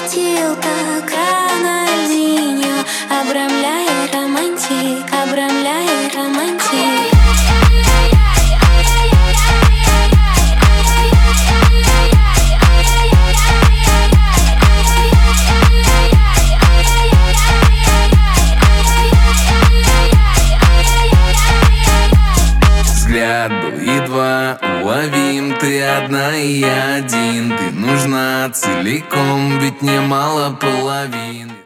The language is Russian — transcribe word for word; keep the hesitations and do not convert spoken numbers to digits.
захватил так Рональдиньо, обрамляя романтик, обрамляя романтик. Взгляд был едва уловим, ты одна и я один. Ты нужна целиком, ведь не мало половин.